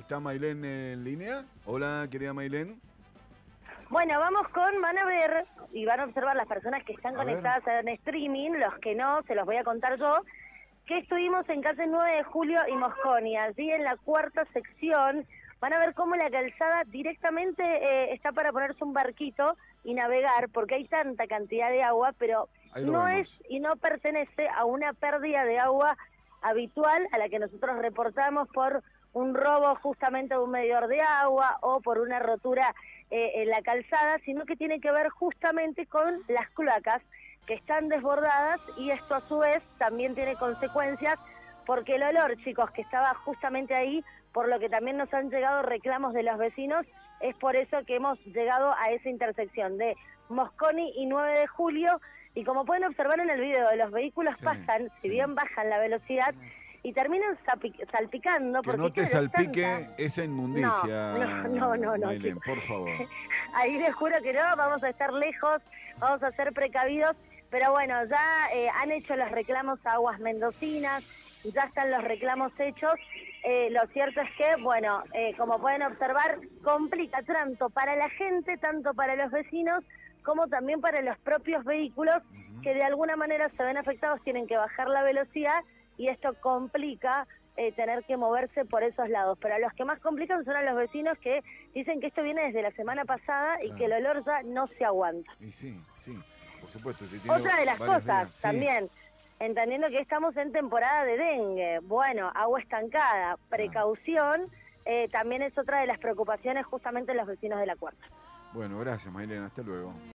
¿Está Mailén en línea? Hola, querida Mailén. Bueno, van a ver y van a observar las personas que están conectadas en streaming, los que no, se los voy a contar yo, que estuvimos en calle 9 de Julio y Mosconi, allí en la cuarta sección. Van a ver cómo la calzada directamente está para ponerse un barquito y navegar, porque hay tanta cantidad de agua, pero no vemos. es y no pertenece a una pérdida de agua habitual a la que nosotros reportamos por un robo justamente de un medidor de agua o por una rotura en la calzada, sino que tiene que ver justamente con las cloacas que están desbordadas, y esto a su vez también tiene consecuencias porque el olor, chicos, que estaba justamente ahí, por lo que también nos han llegado reclamos de los vecinos, es por eso que hemos llegado a esa intersección de Mosconi y 9 de Julio, y como pueden observar en el video, los vehículos pasan, si bien bajan la velocidad, y terminan salpicando. Que porque no te salpique esa inmundicia, no, Mailén, por favor. Ahí les juro que no, vamos a estar lejos, vamos a ser precavidos, pero bueno, ya han hecho los reclamos a Aguas Mendocinas, ya están los reclamos hechos. Lo cierto es que, bueno, como pueden observar, complica tanto para la gente, tanto para los vecinos, como también para los propios vehículos, que de alguna manera se ven afectados, tienen que bajar la velocidad, y esto complica tener que moverse por esos lados. Pero a los que más complican son a los vecinos, que dicen que esto viene desde la semana pasada y que el olor ya no se aguanta. Y sí, por supuesto. Si tiene otra de las cosas días, también, entendiendo que estamos en temporada de dengue, bueno, agua estancada, precaución, también es otra de las preocupaciones justamente de los vecinos de la Cuarta. Bueno, gracias, Mailén, hasta luego.